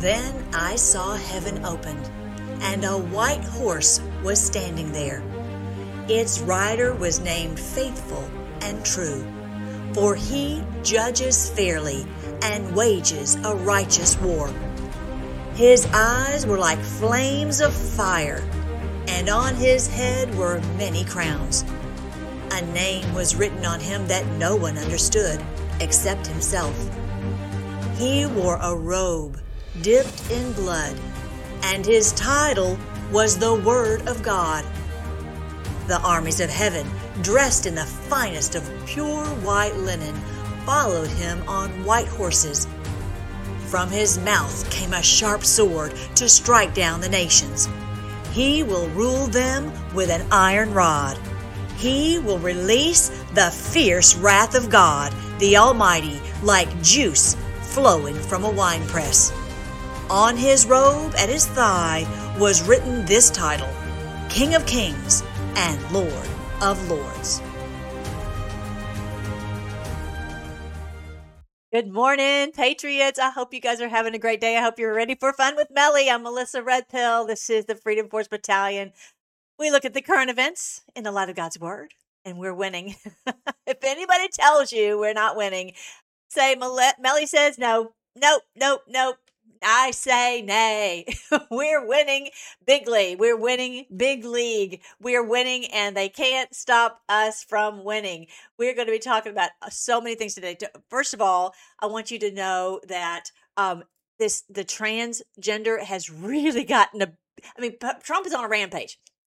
Then I saw heaven opened, and a white horse was standing there. Its rider was named Faithful and True, for he judges fairly and wages a righteous war. His eyes were like flames of fire, and on his head were many crowns. A name was written on him that no one understood except himself. He wore a robe dipped in blood, and his title was the Word of God. The armies of heaven, dressed in the finest of pure white linen, followed him on white horses. From his mouth came a sharp sword to strike down the nations. He will rule them with an iron rod. He will release the fierce wrath of God, the Almighty, like juice flowing from a winepress. On his robe at his thigh was written this title, King of Kings and Lord of Lords. Good morning, Patriots. I hope you guys are having a great day. I hope you're ready for fun with Melly. I'm Melissa Red Pill. This is the Freedom Force Battalion. We look at the current events in the light of God's Word, and we're winning. If anybody tells you we're not winning, say, Melly says no, nope. I say nay. We're winning bigly. We're winning big league. We're winning, and they can't stop us from winning. We're going to be talking about so many things today. First of all, I want you to know that the transgender has really gotten Trump is on a rampage.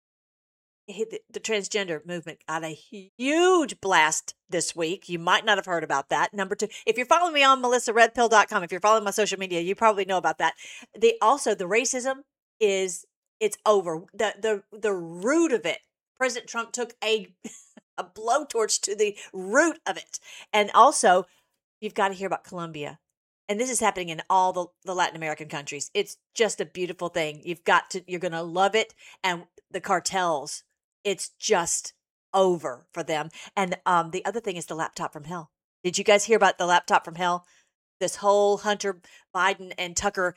The transgender movement got a huge blast this week. You might not have heard about that. Number two, if you're following me on melissaredpill.com, if you're following my social media, you probably know about that. The racism it's over. The root of it. President Trump took a blowtorch to the root of it. And also, you've got to hear about Colombia. And this is happening in all the Latin American countries. It's just a beautiful thing. You're going to love it. And the cartels, it's just over for them. And the other thing is the laptop from hell. Did you guys hear about the laptop from hell? This whole Hunter Biden and Tucker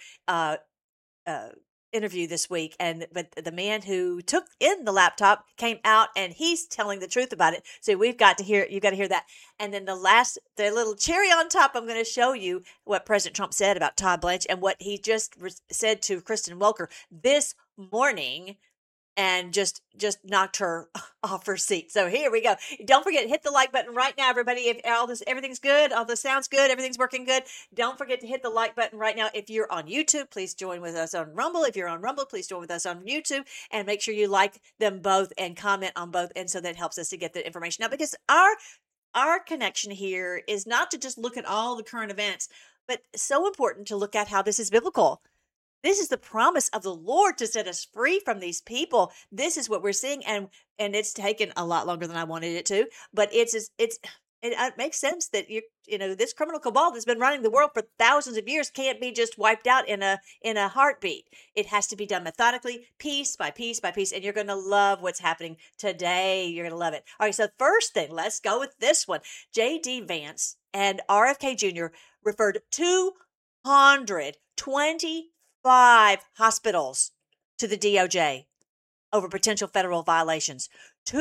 interview this week. But the man who took in the laptop came out and he's telling the truth about it. So you've got to hear that. And then the little cherry on top, I'm going to show you what President Trump said about Todd Blanche and what he just said to Kristen Welker this morning. And just knocked her off her seat. So here we go. Don't forget, hit the like button right now, everybody. If everything's good, all this sounds good, everything's working good. Don't forget to hit the like button right now. If you're on YouTube, please join with us on Rumble. If you're on Rumble, please join with us on YouTube. And make sure you like them both and comment on both. And so that helps us to get the information out. Because our connection here is not to just look at all the current events, but so important to look at how this is biblical. This is the promise of the Lord to set us free from these people. This is what we're seeing, and it's taken a lot longer than I wanted it to. But it makes sense that this criminal cabal that's been running the world for thousands of years can't be just wiped out in a heartbeat. It has to be done methodically, piece by piece by piece, and you're going to love what's happening today. You're going to love it. All right, so first thing, let's go with this one. J.D. Vance and RFK Jr. referred 225 hospitals to the DOJ over potential federal violations.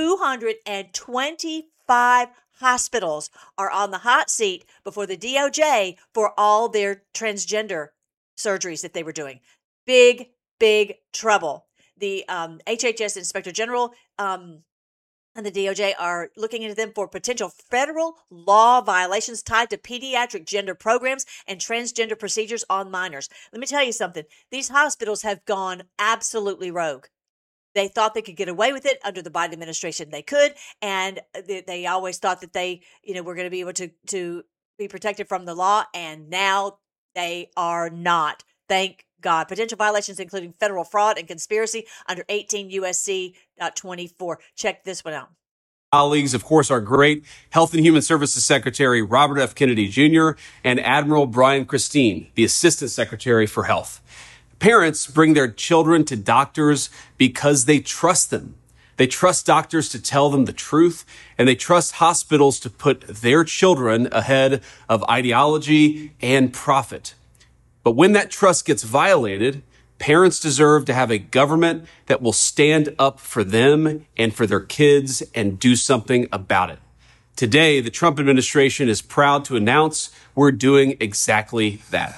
225 hospitals are on the hot seat before the DOJ for all their transgender surgeries that they were doing. Big, big trouble. The HHS Inspector General and the DOJ are looking into them for potential federal law violations tied to pediatric gender programs and transgender procedures on minors. Let me tell you something. These hospitals have gone absolutely rogue. They thought they could get away with it under the Biden administration. They could, and they always thought that they, were going to be able to be protected from the law, and now they are not. Thank God. Potential violations including federal fraud and conspiracy under 18 USC 24. Check this one out. Colleagues, of course, our great Health and Human Services Secretary, Robert F. Kennedy Jr., and Admiral Brian Christine, the Assistant Secretary for Health. Parents bring their children to doctors because they trust them. They trust doctors to tell them the truth, and they trust hospitals to put their children ahead of ideology and profit. But when that trust gets violated, parents deserve to have a government that will stand up for them and for their kids and do something about it. Today, the Trump administration is proud to announce we're doing exactly that.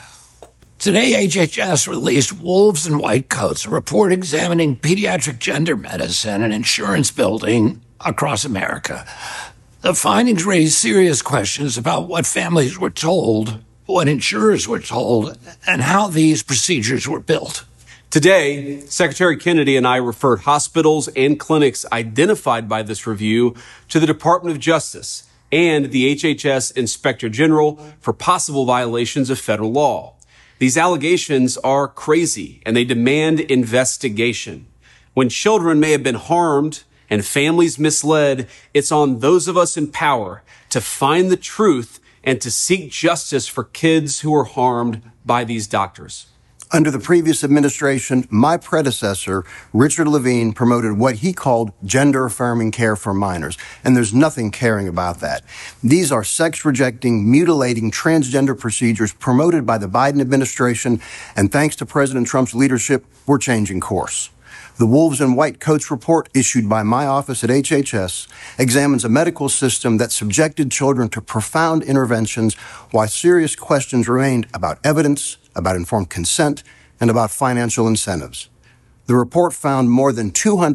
Today, HHS released Wolves in White Coats, a report examining pediatric gender medicine and insurance building across America. The findings raise serious questions about what families were told, what insurers were told, and how these procedures were built. Today, Secretary Kennedy and I referred hospitals and clinics identified by this review to the Department of Justice and the HHS Inspector General for possible violations of federal law. These allegations are crazy and they demand investigation. When children may have been harmed and families misled, it's on those of us in power to find the truth and to seek justice for kids who were harmed by these doctors. Under the previous administration, my predecessor, Richard Levine, promoted what he called gender-affirming care for minors, and there's nothing caring about that. These are sex-rejecting, mutilating, transgender procedures promoted by the Biden administration, and thanks to President Trump's leadership, we're changing course. The Wolves in White Coats report issued by my office at HHS examines a medical system that subjected children to profound interventions while serious questions remained about evidence, about informed consent, and about financial incentives. The report found more than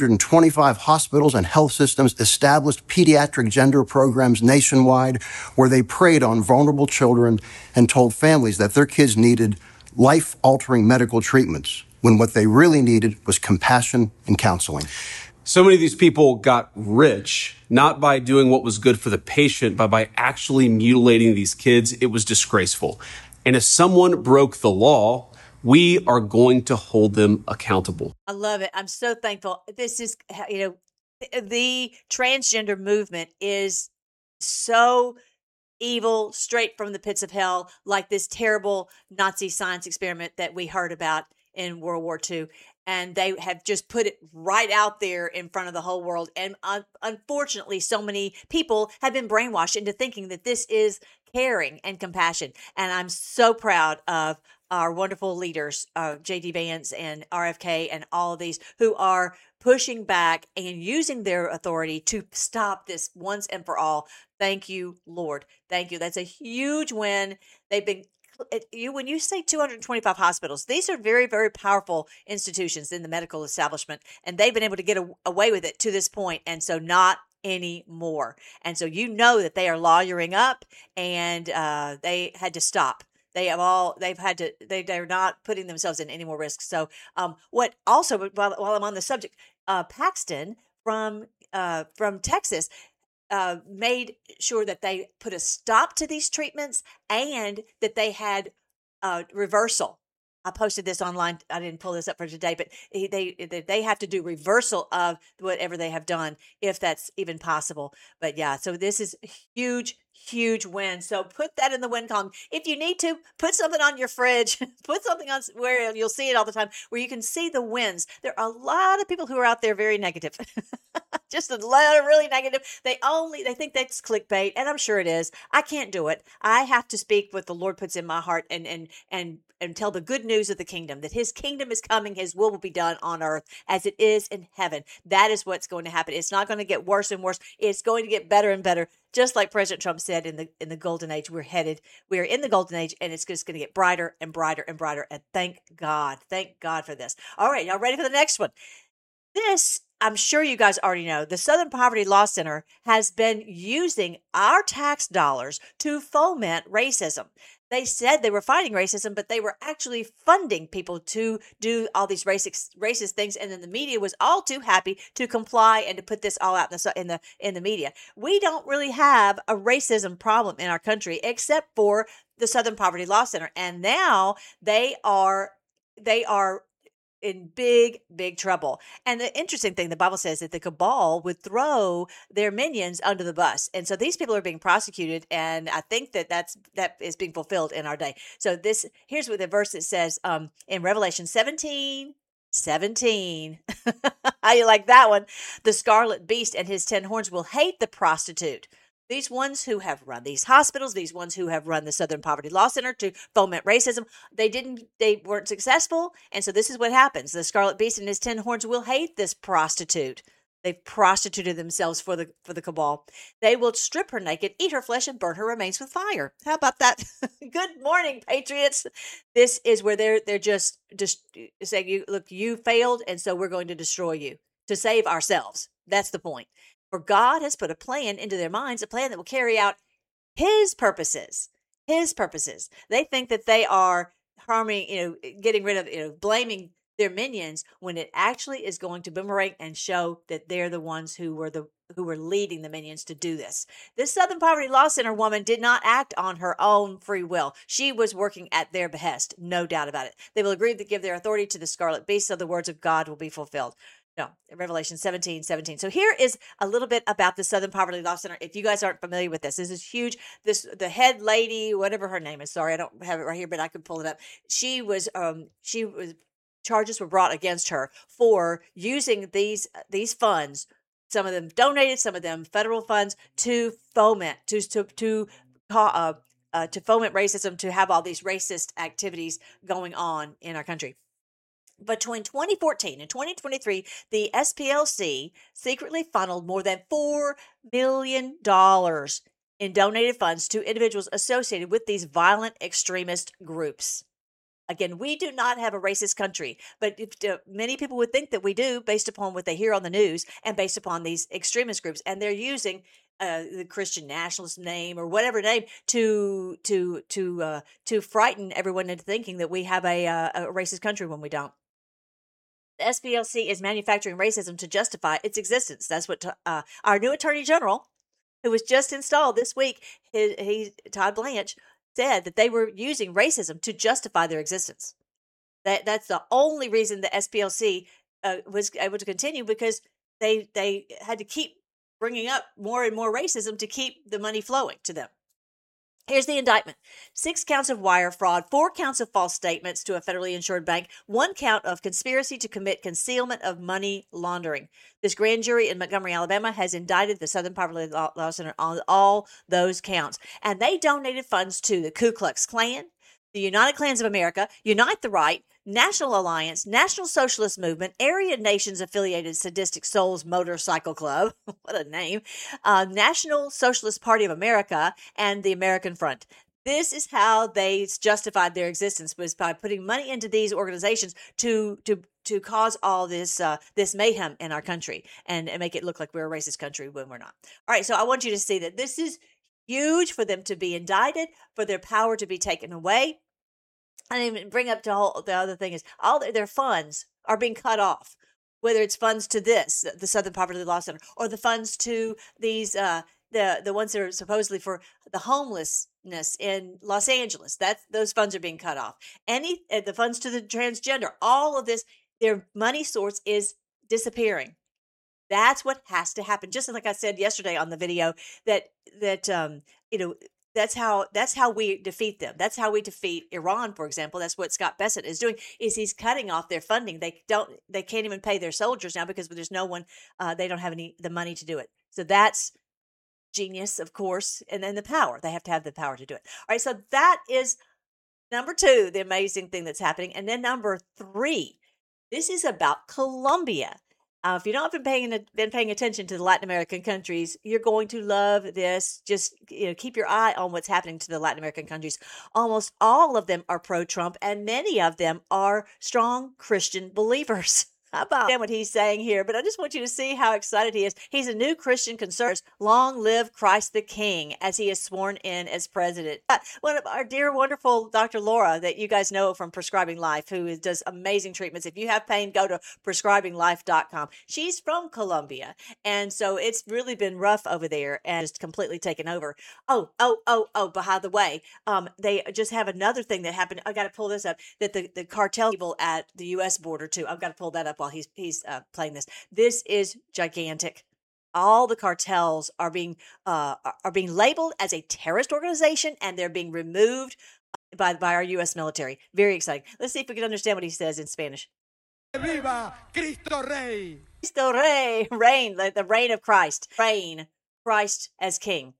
225 hospitals and health systems established pediatric gender programs nationwide where they preyed on vulnerable children and told families that their kids needed life-altering medical treatments when what they really needed was compassion and counseling. So many of these people got rich, not by doing what was good for the patient, but by actually mutilating these kids. It was disgraceful. And if someone broke the law, we are going to hold them accountable. I love it. I'm so thankful. This is, the transgender movement is so evil, straight from the pits of hell, like this terrible Nazi science experiment that we heard about in World War II. And they have just put it right out there in front of the whole world. And unfortunately, so many people have been brainwashed into thinking that this is caring and compassion. And I'm so proud of our wonderful leaders, J.D. Vance and RFK and all of these who are pushing back and using their authority to stop this once and for all. Thank you, Lord. Thank you. That's a huge win. They've been when you say 225 hospitals, these are very, very powerful institutions in the medical establishment, and they've been able to get away with it to this point, and so not anymore. And so you know that they are lawyering up, and they had to stop. They're not putting themselves in any more risk. So what also, while I'm on the subject, Paxton from Texas made sure that they put a stop to these treatments and that they had reversal. I posted this online. I didn't pull this up for today, but they have to do reversal of whatever they have done, if that's even possible. But yeah, so this is huge, huge win. So put that in the win column. If you need to, put something on your fridge, put something on where you'll see it all the time, where you can see the wins. There are a lot of people who are out there very negative. Just a lot of really negative. They think that's clickbait, and I'm sure it is. I can't do it. I have to speak what the Lord puts in my heart and tell the good news of the kingdom, that his kingdom is coming, his will be done on earth as it is in heaven. That is what's going to happen. It's not going to get worse and worse. It's going to get better and better. Just like President Trump said in the golden age, we're in the golden age, and it's just going to get brighter and brighter and brighter. And thank God for this. All right, y'all ready for the next one? This, I'm sure you guys already know, the Southern Poverty Law Center has been using our tax dollars to foment racism. They said they were fighting racism, but they were actually funding people to do all these racist things, and then the media was all too happy to comply and to put this all out in the media. We don't really have a racism problem in our country except for the Southern Poverty Law Center, and now they are in big, big trouble. And the interesting thing, the Bible says that the cabal would throw their minions under the bus. And so these people are being prosecuted. And I think that is being fulfilled in our day. So here's what the verse that says in Revelation 17. How you like that one? The scarlet beast and his 10 horns will hate the prostitute. These ones who have run these hospitals, these ones who have run the Southern Poverty Law Center to foment racism, they weren't successful. And so this is what happens. The Scarlet Beast and his 10 horns will hate this prostitute. They've prostituted themselves for the cabal. They will strip her naked, eat her flesh, and burn her remains with fire. How about that? Good morning, patriots. This is where they're just saying, look, you failed, and so we're going to destroy you to save ourselves. That's the point. For God has put a plan into their minds, a plan that will carry out his purposes. His purposes. They think that they are harming, getting rid of, blaming their minions, when it actually is going to boomerang and show that they're the ones who were leading the minions to do this. This Southern Poverty Law Center woman did not act on her own free will. She was working at their behest, no doubt about it. They will agree to give their authority to the Scarlet Beast, so the words of God will be fulfilled. No, Revelation 17:17. So here is a little bit about the Southern Poverty Law Center. If you guys aren't familiar with this is huge. The head lady, whatever her name is, sorry, I don't have it right here, but I could pull it up. Charges were brought against her for using these funds, some of them donated, some of them federal funds, to foment foment racism, to have all these racist activities going on in our country. Between 2014 and 2023, the SPLC secretly funneled more than $4 million in donated funds to individuals associated with these violent extremist groups. Again, we do not have a racist country, but many people would think that we do based upon what they hear on the news and based upon these extremist groups. And they're using the Christian nationalist name or whatever name to frighten everyone into thinking that we have a racist country when we don't. The SPLC is manufacturing racism to justify its existence. That's what our new Attorney General, who was just installed this week, Todd Blanche, said that they were using racism to justify their existence. That's the only reason the SPLC was able to continue, because they had to keep bringing up more and more racism to keep the money flowing to them. Here's the indictment. 6 counts of wire fraud, 4 counts of false statements to a federally insured bank, 1 count of conspiracy to commit concealment of money laundering. This grand jury in Montgomery, Alabama has indicted the Southern Poverty Law Center on all those counts. And they donated funds to the Ku Klux Klan, the United Klans of America, Unite the Right, National Alliance, National Socialist Movement, Aryan Nations Affiliated Sadistic Souls Motorcycle Club, what a name, National Socialist Party of America, and the American Front. This is how they justified their existence, was by putting money into these organizations to cause all this mayhem in our country and make it look like we're a racist country when we're not. All right, so I want you to see that this is huge for them to be indicted, for their power to be taken away. I didn't even bring up the other thing is all their funds are being cut off, whether it's funds to the Southern Poverty Law Center, or the funds to these the ones that are supposedly for the homelessness in Los Angeles. Those funds are being cut off. The funds to the transgender, all of this, their money source is disappearing. That's what has to happen. Just like I said yesterday on the video, that's how we defeat them. That's how we defeat Iran, for example. That's what Scott Bessent is doing. Is he's cutting off their funding. They can't even pay their soldiers now because there's no one. They don't have the money to do it. So that's genius, of course, and then the power. They have to have the power to do it. All right. So that is number 2, the amazing thing that's happening, and then number 3. This is about Colombia. If you don't have been paying attention to the Latin American countries, you're going to love this. Just keep your eye on what's happening to the Latin American countries. Almost all of them are pro-Trump, and many of them are strong Christian believers. How about what he's saying here? But I just want you to see how excited he is. He's a new Christian conservative. Long live Christ the King, as he is sworn in as president. One of our dear, wonderful Dr. Laura, that you guys know from Prescribing Life, who does amazing treatments. If you have pain, go to prescribinglife.com. She's from Colombia, and so it's really been rough over there and just completely taken over. Oh, by the way, they just have another thing that happened. I got to pull this up, that the cartel people at the U.S. border, too. I've got to pull that up while he's playing this. This is gigantic. All the cartels are being labeled as a terrorist organization, and they're being removed by our U.S. military. Very exciting. Let's see if we can understand what he says in Spanish. Viva Cristo Rey! Cristo Rey, reign, the reign of Christ. Reign, Christ as King.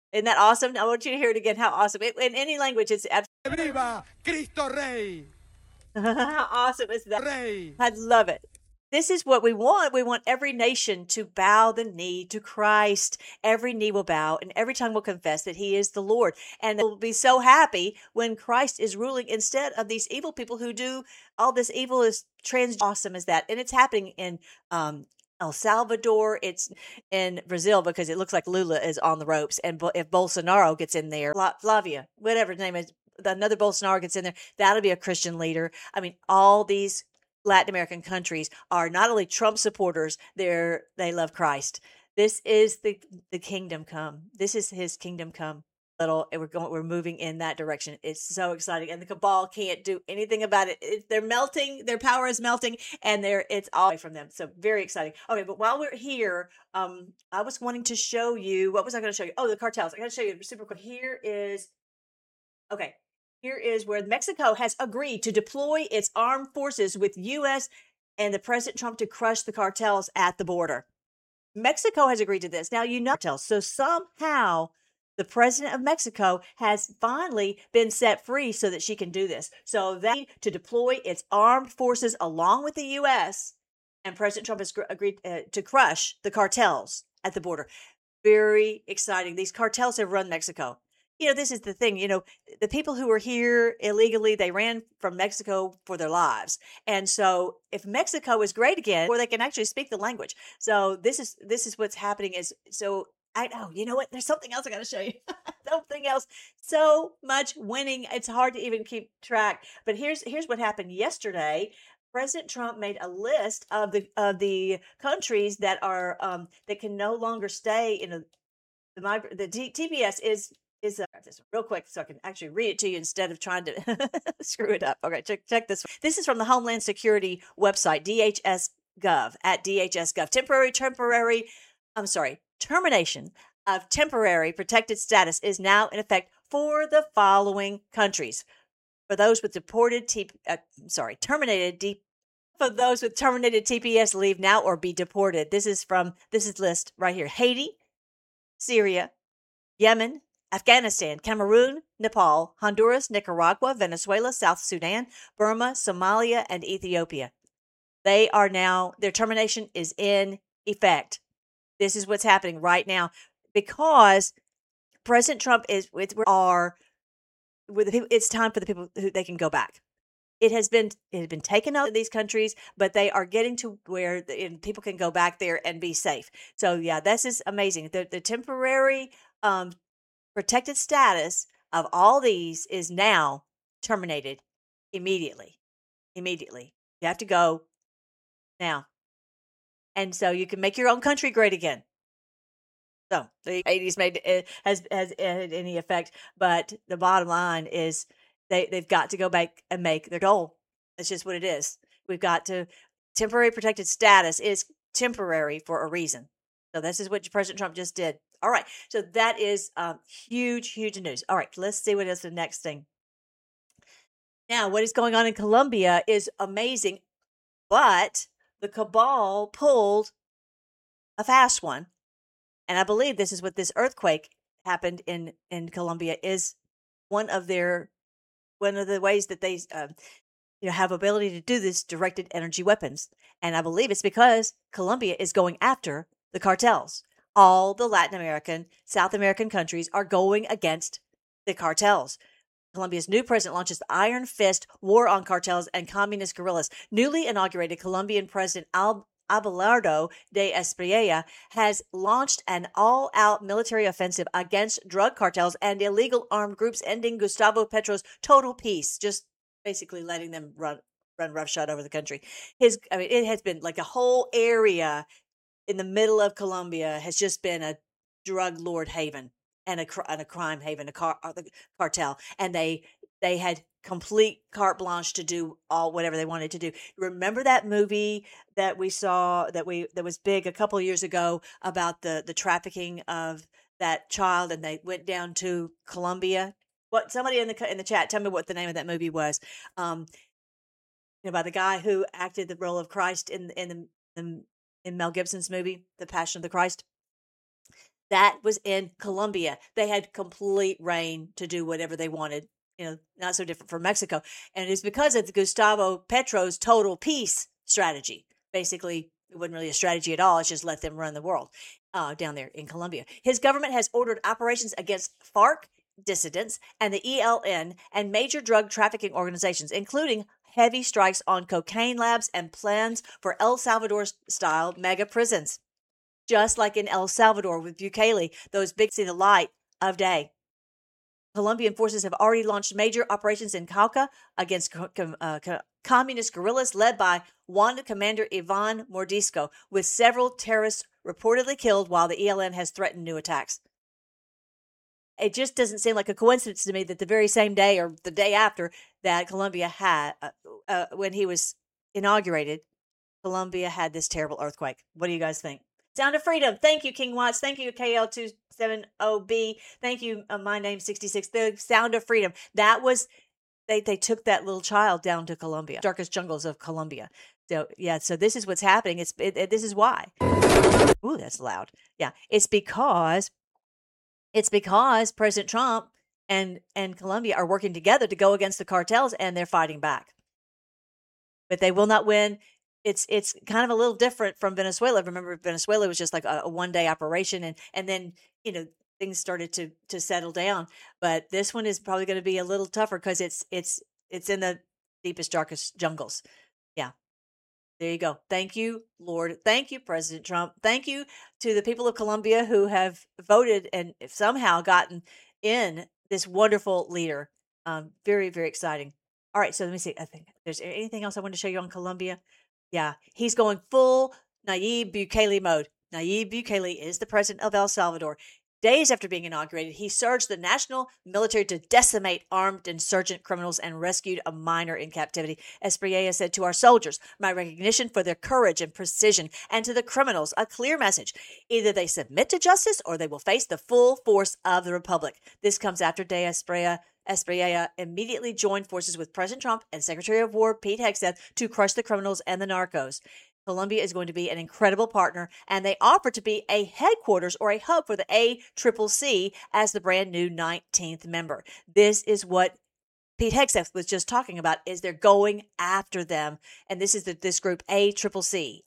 Isn't that awesome? I want you to hear it again. How awesome. In any language, it's absolutely ¡Viva Cristo Rey! how awesome is that? Rey! I love it. This is what we want. We want every nation to bow the knee to Christ. Every knee will bow and every tongue will confess that he is the Lord. And they'll be so happy when Christ is ruling instead of these evil people who do all this evil is awesome as that. And it's happening in El Salvador. It's in Brazil because it looks like Lula is on the ropes. And if Bolsonaro gets in there, Flavia, whatever his name is, another Bolsonaro gets in there, that'll be a Christian leader. I mean, all these Latin American countries are not only Trump supporters, they love Christ. This is the kingdom come. This is his kingdom come. We're moving in that direction. It's so exciting, and the cabal can't do anything about it. They're melting. Their power is melting, and it's all away from them. So very exciting. Okay, but while we're here, I was wanting to show you. What was I going to show you? Oh, the cartels. I got to show you super quick. Here is where Mexico has agreed to deploy its armed forces with U.S. and the President Trump to crush the cartels at the border. Mexico has agreed to this. Now, cartels. So somehow the president of Mexico has finally been set free so that she can do this. So that to deploy its armed forces along with the U.S. and President Trump has agreed to crush the cartels at the border. Very exciting. These cartels have run Mexico. This is the thing, the people who were here illegally, they ran from Mexico for their lives. And so if Mexico is great again, or they can actually speak the language. So this is what's happening I know, you know what? There's something else I got to show you. Something else. So much winning. It's hard to even keep track. But here's what happened yesterday. President Trump made a list of the countries that are that can no longer stay in the TPS is this real quick so I can actually read it to you instead of trying to screw it up. Okay, check this one. This is from the Homeland Security website, DHS Gov, at DHS Gov. Termination of temporary protected status is now in effect for the following countries. For those with for those with terminated TPS leave now or be deported. This is list right here. Haiti, Syria, Yemen, Afghanistan, Cameroon, Nepal, Honduras, Nicaragua, Venezuela, South Sudan, Burma, Somalia, and Ethiopia. Their termination is in effect. This is what's happening right now because President Trump it's time for the people who they can go back. It has been taken out of these countries, but they are getting to where people can go back there and be safe. So yeah, this is amazing. The temporary protected status of all these is now terminated immediately. Immediately. You have to go now. And so you can make your own country great again. So the 80s has had any effect, but the bottom line is they've got to go back and make their goal. That's just what it is. Temporary protected status is temporary for a reason. So this is what President Trump just did. All right. So that is huge, huge news. All right. Let's see what is the next thing. Now, what is going on in Colombia is amazing, but the cabal pulled a fast one. And I believe this is what this earthquake happened in Colombia is one of the ways that they have ability to do this directed energy weapons. And I believe it's because Colombia is going after the cartels. All the Latin American, South American countries are going against the cartels. Colombia's new president launches the Iron Fist War on Cartels and Communist Guerrillas. Newly inaugurated Colombian President Abelardo de Espriella has launched an all-out military offensive against drug cartels and illegal armed groups, ending Gustavo Petro's total peace, just basically letting them run roughshod over the country. It has been like a whole area in the middle of Colombia has just been a drug lord haven and a crime haven, the cartel, and they had complete carte blanche to do whatever they wanted to do. Remember that movie that we saw that was big a couple of years ago about the trafficking of that child, and they went down to Colombia? What, somebody in the chat, tell me what the name of that movie was. By the guy who acted the role of Christ in Mel Gibson's movie, The Passion of the Christ. That was in Colombia. They had complete reign to do whatever they wanted. Not so different from Mexico. And it's because of Gustavo Petro's total peace strategy. Basically, it wasn't really a strategy at all. It's just let them run the world down there in Colombia. His government has ordered operations against FARC dissidents and the ELN and major drug trafficking organizations, including heavy strikes on cocaine labs and plans for El Salvador-style mega prisons. Just like in El Salvador with Bukele, those big see the light of day. Colombian forces have already launched major operations in Cauca against communist guerrillas led by Wanda Commander Ivan Mordisco, with several terrorists reportedly killed, while the ELN has threatened new attacks. It just doesn't seem like a coincidence to me that the very same day or the day after that Colombia had, when he was inaugurated, Colombia had this terrible earthquake. What do you guys think? Sound of Freedom. Thank you, King Watts. Thank you, KL270B. Thank you, My Name 66. The Sound of Freedom. That was, they took that little child down to Colombia, darkest jungles of Colombia. So, yeah, so this is what's happening. This is why. Ooh, that's loud. Yeah, it's because President Trump and Colombia are working together to go against the cartels, and they're fighting back. But they will not win. It's kind of a little different from Venezuela. Remember, Venezuela was just like a one-day operation, and then things started to settle down. But this one is probably going to be a little tougher because it's in the deepest, darkest jungles. Yeah. There you go. Thank you, Lord. Thank you, President Trump. Thank you to the people of Colombia who have voted and somehow gotten in this wonderful leader. Very, very exciting. All right, so let me see. I think there's anything else I want to show you on Colombia. Yeah, he's going full Nayib Bukele mode. Nayib Bukele is the president of El Salvador. Days after being inaugurated, he surged the national military to decimate armed insurgent criminals and rescued a minor in captivity. Espriella said to our soldiers, my recognition for their courage and precision, and to the criminals, a clear message. Either they submit to justice or they will face the full force of the republic. This comes after De Espriella immediately joined forces with President Trump and Secretary of War Pete Hegseth to crush the criminals and the narcos. Colombia is going to be an incredible partner, and they offer to be a headquarters or a hub for the ACCC as the brand new 19th member. This is what Pete Hegseth was just talking about, is they're going after them. And this is this group ACCC,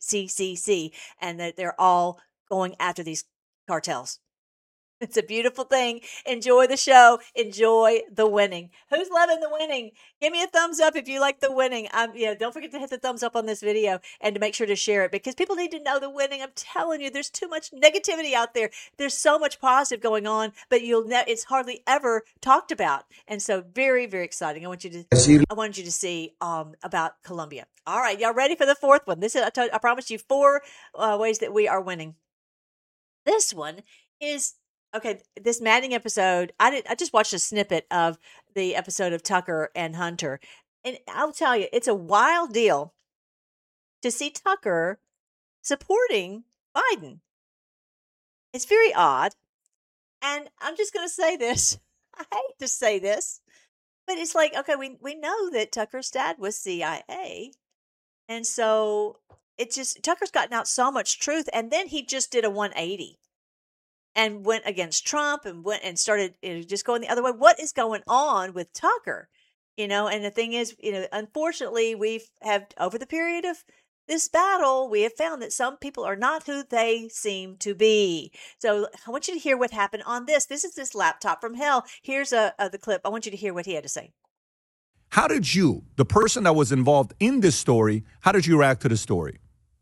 and that they're all going after these cartels. It's a beautiful thing. Enjoy the show. Enjoy the winning. Who's loving the winning? Give me a thumbs up if you like the winning. Don't forget to hit the thumbs up on this video and to make sure to share it, because people need to know the winning. I'm telling you, there's too much negativity out there. There's so much positive going on, but it's hardly ever talked about. And so very, very exciting. I wanted you to see about Colombia. All right, y'all ready for the fourth one? I promised you 4 ways that we are winning. This one is. Okay, this Maddening episode, I just watched a snippet of the episode of Tucker and Hunter. And I'll tell you, it's a wild deal to see Tucker supporting Biden. It's very odd. And I'm just going to say this. I hate to say this, but it's like, okay, we know that Tucker's dad was CIA. And so Tucker's gotten out so much truth. And then he just did a 180. And went against Trump and started just going the other way. What is going on with Tucker? And the thing is, unfortunately, over the period of this battle, we have found that some people are not who they seem to be. So I want you to hear what happened on this. This is this laptop from hell. Here's the clip. I want you to hear what he had to say. How did you, the person that was involved in this story, how did you react to the story?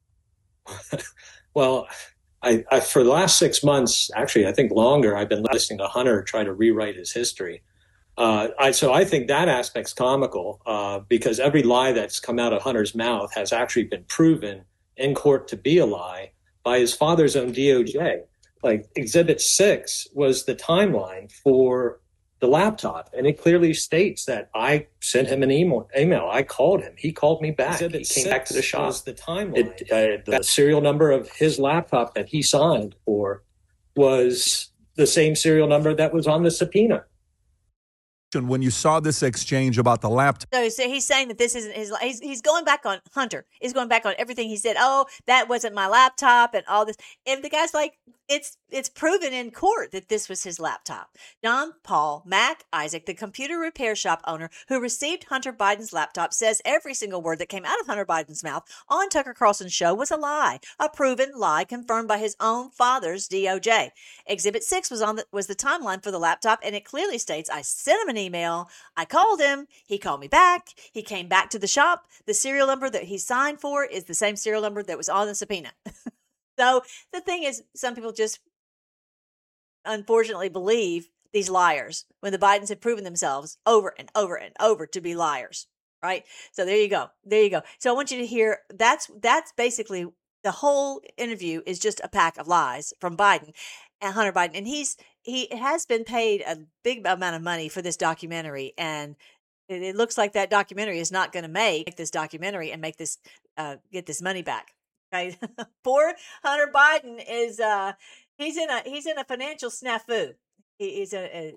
Well, I for the last 6 months, actually, I think longer, I've been listening to Hunter try to rewrite his history. So I think that aspect's comical because every lie that's come out of Hunter's mouth has actually been proven in court to be a lie by his father's own DOJ. Like Exhibit 6 was the timeline for the laptop, and it clearly states that I sent him an email. I called him. He called me back. He came back to the shop. Was the timeline. The serial number of his laptop that he signed for was the same serial number that was on the subpoena. When you saw this exchange about the laptop. So he's saying that this isn't his. He's going back on Hunter. He's going back on everything he said. Oh, that wasn't my laptop and all this. And the guy's like, it's proven in court that this was his laptop. John Paul Mac Isaac, the computer repair shop owner who received Hunter Biden's laptop, says every single word that came out of Hunter Biden's mouth on Tucker Carlson's show was a lie, a proven lie confirmed by his own father's DOJ. Exhibit 6 was the timeline for the laptop, and it clearly states, I sent him an email, I called him, he called me back, he came back to the shop. The serial number that he signed for is the same serial number that was on the subpoena. So the thing is, some people just unfortunately believe these liars when the Bidens have proven themselves over and over and over to be liars, right? So there you go. There you go. So I want you to hear that's basically the whole interview is just a pack of lies from Biden and Hunter Biden. And he has been paid a big amount of money for this documentary, and it looks like that documentary is not going to make this documentary and make this get this money back. Okay. Poor Hunter Biden is he's in a financial snafu. He's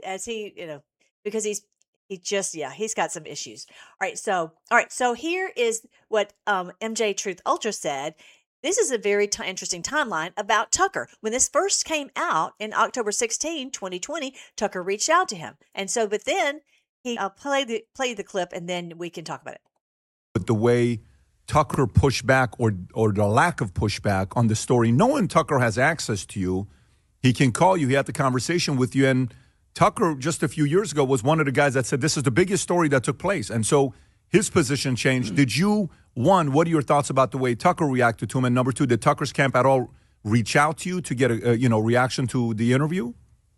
because he's got some issues. All right. So here is what MJ Truth Ultra said. This is a very interesting timeline about Tucker. When this first came out in October 16, 2020, Tucker reached out to him. And so, but then he played the clip, and then we can talk about it. But the way Tucker pushed back or the lack of pushback on the story, knowing Tucker has access to you, he can call you, he had the conversation with you. And Tucker, just a few years ago, was one of the guys that said, this is the biggest story that took place. And so his position changed. Did you, one, what are your thoughts about the way Tucker reacted to him? And number two, did Tucker's camp at all reach out to you to get a reaction to the interview?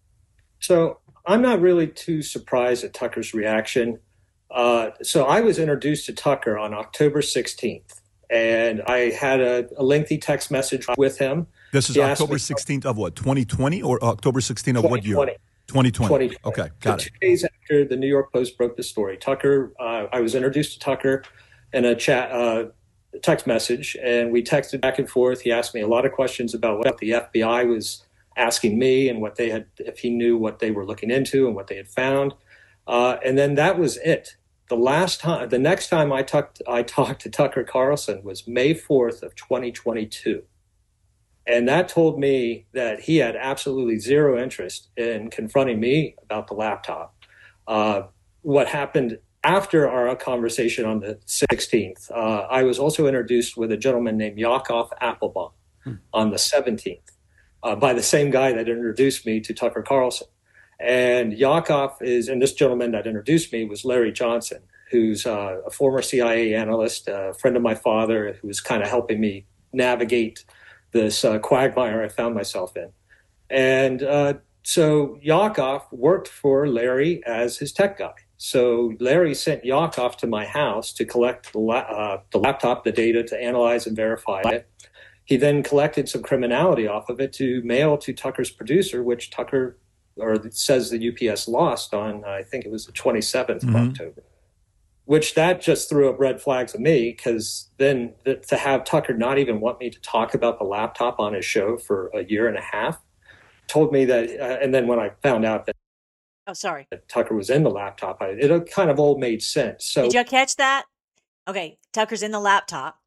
So I'm not really too surprised at Tucker's reaction. So I was introduced to Tucker on October 16th, and I had a lengthy text message with him. This is October 16th of what, 2020 or October 16th of what year? 2020. Okay, got it. 2 days after the New York Post broke the story, Tucker, I was introduced to Tucker in a text message, and we texted back and forth. He asked me a lot of questions about what the FBI was asking me and what they had, if he knew what they were looking into and what they had found. And then that was it. The next time I talked to Tucker Carlson was May 4th of 2022. And that told me that he had absolutely zero interest in confronting me about the laptop. What happened after our conversation on the 16th, I was also introduced with a gentleman named Yakov Appelbaum on the 17th by the same guy that introduced me to Tucker Carlson. And Yakov and this gentleman that introduced me was Larry Johnson, who's a former CIA analyst, a friend of my father, who was kind of helping me navigate this quagmire I found myself in. And so Yakov worked for Larry as his tech guy. So Larry sent Yakov to my house to collect the laptop, the data, to analyze and verify it. He then collected some criminality off of it to mail to Tucker's producer, which Tucker says the UPS lost on, I think it was the 27th of October, which that just threw up red flags at me, because then to have Tucker not even want me to talk about the laptop on his show for a year and a half told me that, and then when I found out that that Tucker was in the laptop, it kind of all made sense. So did you catch that? Okay, Tucker's in the laptop,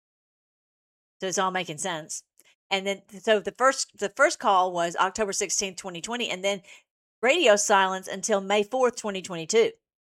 so it's all making sense. And then, so the first call was October 16th, 2020, and then radio silence until May 4th, 2022.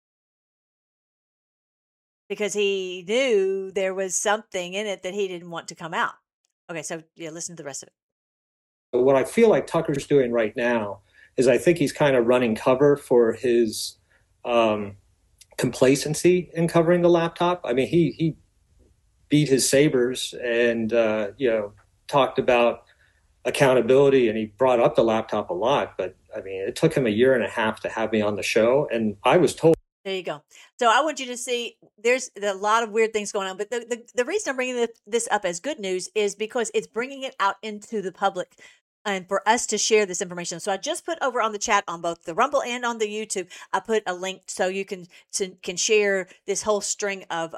Because he knew there was something in it that he didn't want to come out. Okay, so yeah, listen to the rest of it. What I feel like Tucker's doing right now is I think he's kind of running cover for his complacency in covering the laptop. I mean, he beat his sabers and, talked about accountability, and he brought up the laptop a lot. But I mean, it took him a year and a half to have me on the show. And I was told. There you go. So I want you to see there's a lot of weird things going on. But the reason I'm bringing this up as good news is because it's bringing it out into the public and for us to share this information. So I just put over on the chat on both the Rumble and on the YouTube, I put a link so you can share this whole string of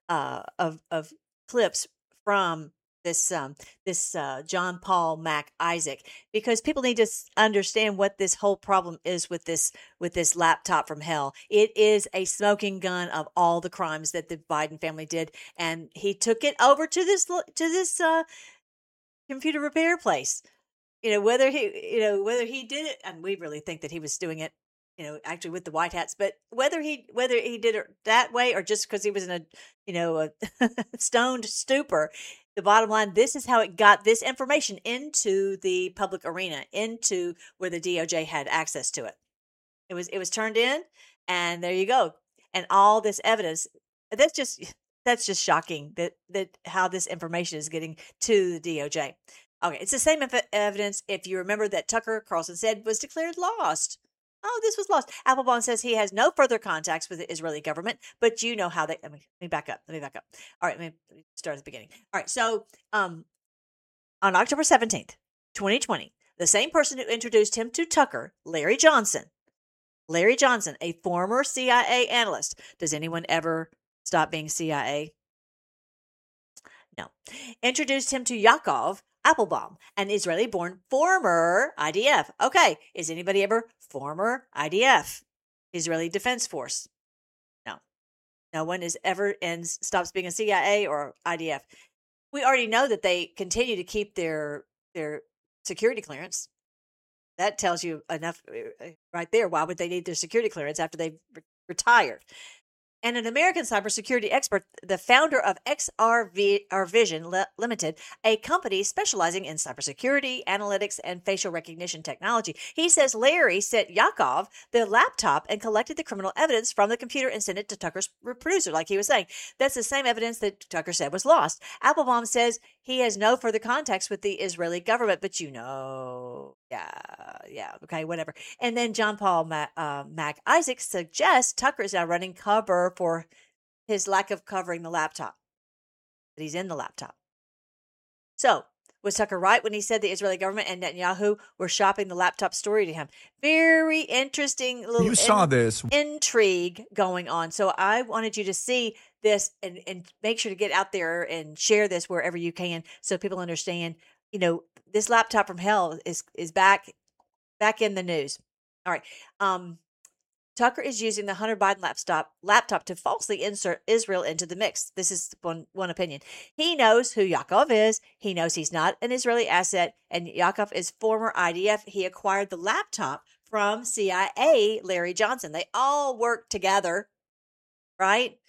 clips from this John Paul Mac Isaac, because people need to understand what this whole problem is with this laptop from hell. It is a smoking gun of all the crimes that the Biden family did, and he took it over to this computer repair place. whether he did it, and we really think that he was doing it, actually with the white hats, but whether he did it that way or just because he was in a stoned stupor, the bottom line, this is how it got this information into the public arena, into where the DOJ had access to it. It was turned in, and there you go. And all this evidence, that's just shocking that how this information is getting to the DOJ. Okay, it's the same evidence, if you remember, that Tucker Carlson said was declared lost. Oh, this was lost. Applebaum says he has no further contacts with the Israeli government, but you know how they. Let me back up. All right, let me start at the beginning. All right, so on October 17th, 2020, the same person who introduced him to Tucker, Larry Johnson, a former CIA analyst. Does anyone ever stop being CIA? No. Introduced him to Yaakov Applebaum, an Israeli-born former IDF. Okay, is anybody ever former IDF, Israeli Defense Force? No. No one is ever and stops being a CIA or IDF. We already know that they continue to keep their security clearance. That tells you enough right there. Why would they need their security clearance after they've retired? And an American cybersecurity expert, the founder of XR Vision Limited, a company specializing in cybersecurity, analytics, and facial recognition technology. He says Larry sent Yaakov the laptop and collected the criminal evidence from the computer and sent it to Tucker's producer, like he was saying. That's the same evidence that Tucker said was lost. Applebaum says he has no further contacts with the Israeli government, but okay, whatever. And then John Paul Mac Isaac suggests Tucker is now running cover for his lack of covering the laptop, that he's in the laptop. So, was Tucker right when he said the Israeli government and Netanyahu were shopping the laptop story to him? Very interesting little this intrigue going on. So I wanted you to see this and make sure to get out there and share this wherever you can so people understand, this laptop from hell is back in the news. All right. Tucker is using the Hunter Biden laptop to falsely insert Israel into the mix. This is one opinion. He knows who Yaakov is. He knows he's not an Israeli asset, and Yaakov is former IDF. He acquired the laptop from CIA Larry Johnson. They all work together, right?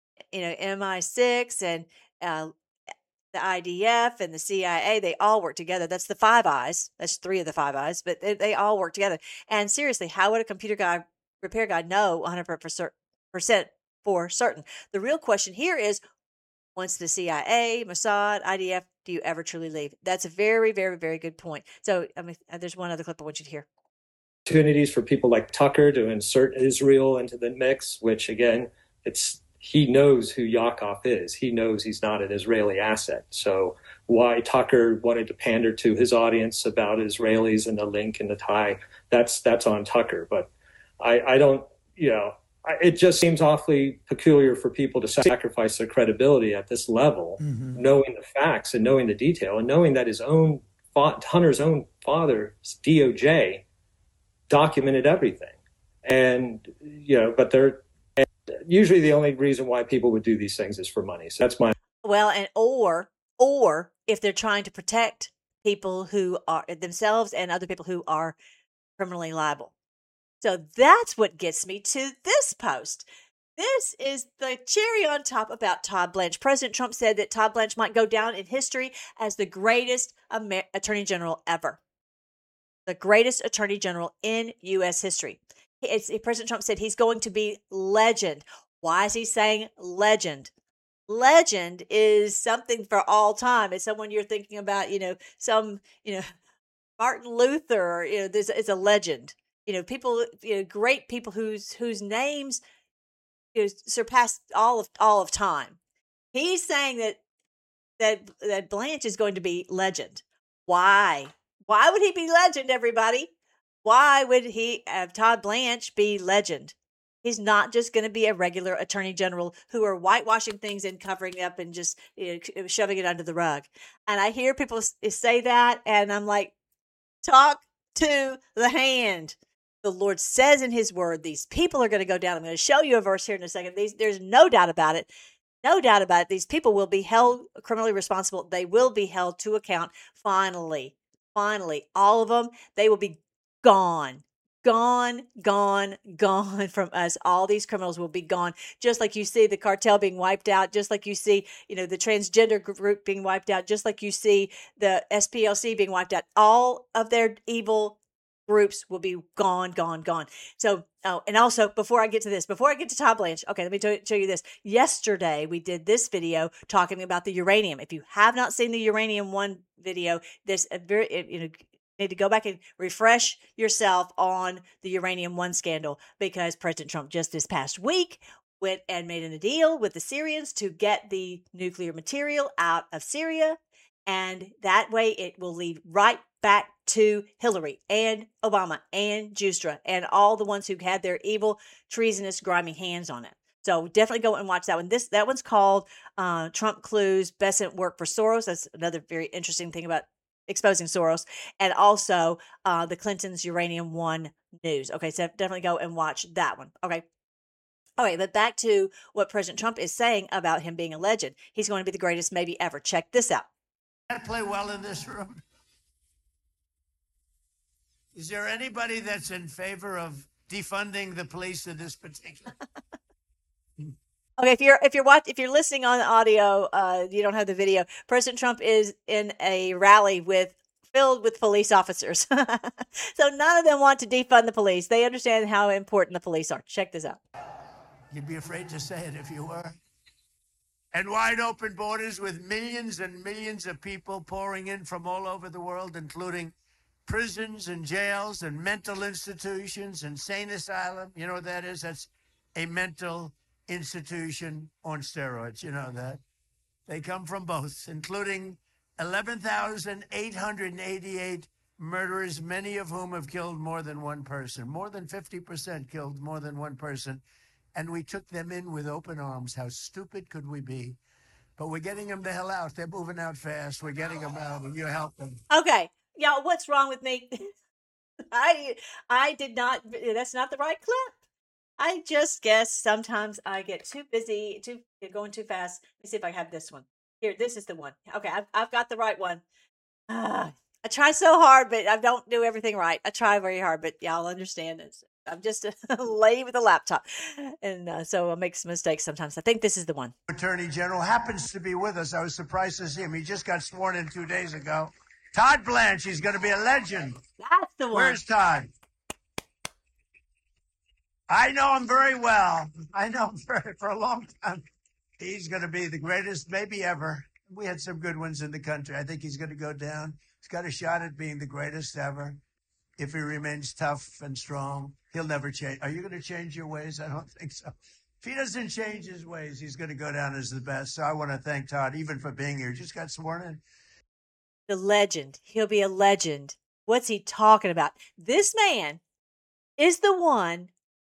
MI6 and the IDF and the CIA, they all work together. That's the Five Eyes. That's three of the Five Eyes, but they all work together. And seriously, how would a repair guy know 100% for certain? The real question here is, once the CIA, Mossad, IDF, do you ever truly leave? That's a very, very, very good point. So, there's one other clip I want you to hear. Opportunities for people like Tucker to insert Israel into the mix, which again, he knows who Yaakov is. He knows he's not an Israeli asset. So why Tucker wanted to pander to his audience about Israelis and the link and the tie, that's on Tucker. But I don't, it just seems awfully peculiar for people to sacrifice their credibility at this level, knowing the facts and knowing the detail and knowing that Hunter's own father's DOJ documented everything. And, but usually the only reason why people would do these things is for money. So that's my... Well, and or if they're trying to protect people who are themselves and other people who are criminally liable. So that's what gets me to this post. This is the cherry on top about Todd Blanche. President Trump said that Todd Blanche might go down in history as the greatest attorney general ever. The greatest attorney general in U.S. history. President Trump said he's going to be legend. Why is he saying legend? Legend is something for all time. It's someone you're thinking about, Martin Luther, it's a legend. People, great people whose names surpass all of time. He's saying that Blanche is going to be legend. Why? Why would he be legend, everybody? Why would he have Todd Blanche be legend? He's not just going to be a regular attorney general who are whitewashing things and covering up and just shoving it under the rug. And I hear people say that, and I'm like, talk to the hand. The Lord says in his word, these people are going to go down. I'm going to show you a verse here in a second. There's no doubt about it. No doubt about it. These people will be held criminally responsible. They will be held to account finally. finally, all of them, they will be gone. Gone from us. All these criminals will be gone. Just like you see the cartel being wiped out, just like you see, the transgender group being wiped out, just like you see the SPLC being wiped out. All of their evil groups will be gone. So, and also before I get to Todd Blanche, okay, let me show you this. Yesterday, we did this video talking about the uranium. If you have not seen the Uranium One video, this need to go back and refresh yourself on the Uranium One scandal, because President Trump just this past week went and made a deal with the Syrians to get the nuclear material out of Syria. And that way it will lead right back to Hillary and Obama and Justra and all the ones who had their evil, treasonous, grimy hands on it. So definitely go and watch that one. That one's called Trump Clues, Best at Work for Soros. That's another very interesting thing about exposing Soros, and also the Clintons' Uranium One news. Okay, so definitely go and watch that one. Okay, but back to what President Trump is saying about him being a legend. He's going to be the greatest maybe ever. Check this out. I play well in this room. Is there anybody that's in favor of defunding the police in this particular? Okay, if you're listening on audio, you don't have the video. President Trump is in a rally filled with police officers. So none of them want to defund the police. They understand how important the police are. Check this out. You'd be afraid to say it if you were. And wide open borders with millions and millions of people pouring in from all over the world, including prisons and jails and mental institutions, insane asylum. You know what that is? That's a mental institution on steroids. You know that. They come from both, including 11,888 murderers, many of whom have killed more than one person. More than 50% killed more than one person. And we took them in with open arms. How stupid could we be? But we're getting them the hell out. They're moving out fast. We're getting them out, and you help them. Okay. Y'all, what's wrong with me? I did not, that's not the right clip. I just guess sometimes I get too busy, going too fast. Let me see if I have this one. Here, this is the one. Okay, I've got the right one. I try so hard, but I don't do everything right. I try very hard, but y'all understand this. I'm just a lady with a laptop, and so I make some mistakes sometimes. I think this is the one. Attorney General happens to be with us. I was surprised to see him. He just got sworn in 2 days ago. Todd Blanche, he's going to be a legend. That's the one. Where's Todd? I know him very well. I know him for a long time. He's going to be the greatest maybe ever. We had some good ones in the country. I think he's going to go down. He's got a shot at being the greatest ever. If he remains tough and strong, he'll never change. Are you going to change your ways? I don't think so. If he doesn't change his ways, he's going to go down as the best. So I want to thank Todd, even for being here. Just got sworn in. The legend. He'll be a legend. What's he talking about? This man is the one,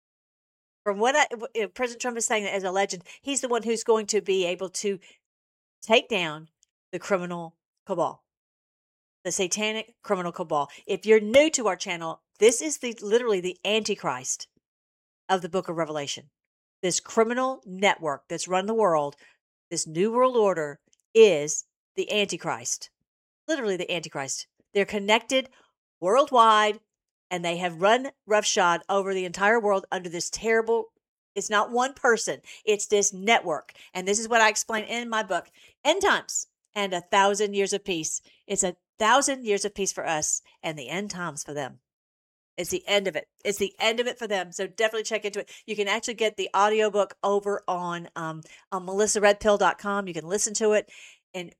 from what President Trump is saying as a legend, he's the one who's going to be able to take down the criminal cabal. The satanic criminal cabal. If you're new to our channel, this is literally the Antichrist of the book of Revelation. This criminal network that's run the world, this new world order, is the Antichrist. Literally the Antichrist. They're connected worldwide, and they have run roughshod over the entire world under this terrible, it's not one person, it's this network. And this is what I explain in my book, End Times and 1,000 Years of Peace. It's 1,000 years of peace for us and the end times for them. It's the end of it. It's the end of it for them. So definitely check into it. You can actually get the audiobook over on melissaredpill.com. You can listen to it and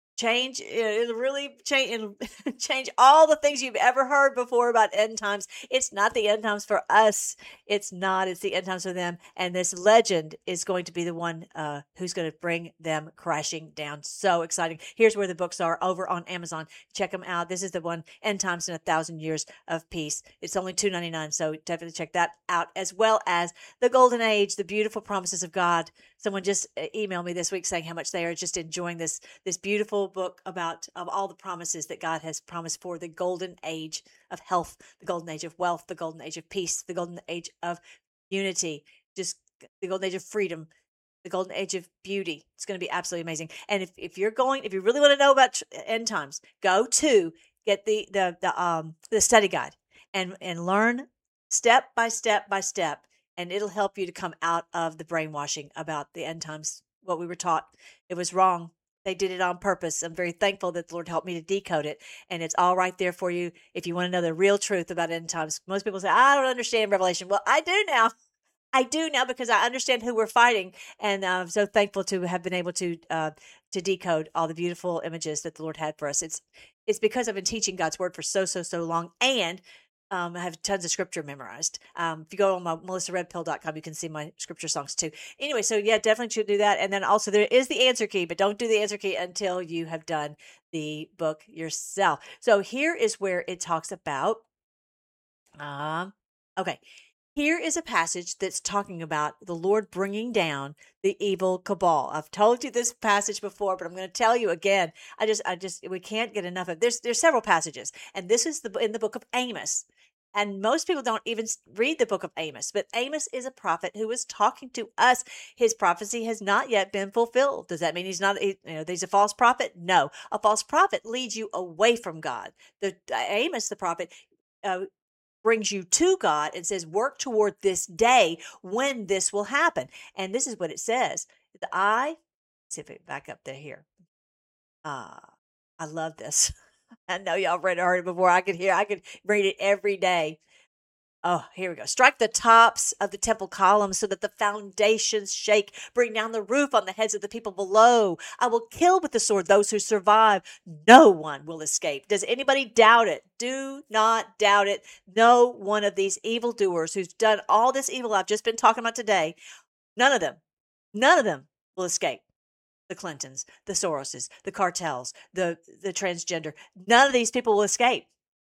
it'll really change all the things you've ever heard before about end times. It's not the end times for us. It's the end times for them. And this legend is going to be the one who's going to bring them crashing down. So exciting. Here's where the books are over on Amazon. Check them out. This is the one, End Times and 1,000 Years of Peace. It's only $2.99. So definitely check that out, as well as The Golden Age, The Beautiful Promises of God. Someone just emailed me this week saying how much they are just enjoying this beautiful book of all the promises that God has promised for the golden age of health, the golden age of wealth, the golden age of peace, the golden age of unity, just the golden age of freedom, the golden age of beauty. It's going to be absolutely amazing. And if you really want to know about end times, go to get the study guide and learn step by step by step, and it'll help you to come out of the brainwashing about the end times. What we were taught, it was wrong. They did it on purpose. I'm very thankful that the Lord helped me to decode it, and it's all right there for you if you want to know the real truth about end times. Most people say, I don't understand Revelation. Well, I do now. I do now because I understand who we're fighting, and I'm so thankful to have been able to decode all the beautiful images that the Lord had for us. It's because I've been teaching God's word for so long, and I have tons of scripture memorized. If you go on my melissaredpill.com, you can see my scripture songs too. Anyway, so yeah, definitely should do that. And then also there is the answer key, but don't do the answer key until you have done the book yourself. So here is where it talks about, okay. Here is a passage that's talking about the Lord bringing down the evil cabal. I've told you this passage before, but I'm going to tell you again. We can't get enough of it. There's several passages, and this is in the book of Amos. And most people don't even read the book of Amos, but Amos is a prophet who is talking to us. His prophecy has not yet been fulfilled. Does that mean he's a false prophet? No. A false prophet leads you away from God. Amos, the prophet, brings you to God and says, work toward this day when this will happen. And this is what it says. Let's see if it back up there here. I love this. I know y'all heard it before. I could read it every day. Oh, here we go. Strike the tops of the temple columns so that the foundations shake. Bring down the roof on the heads of the people below. I will kill with the sword those who survive. No one will escape. Does anybody doubt it? Do not doubt it. No one of these evildoers who's done all this evil I've just been talking about today, none of them will escape. The Clintons, the Soroses, the cartels, the transgender. None of these people will escape.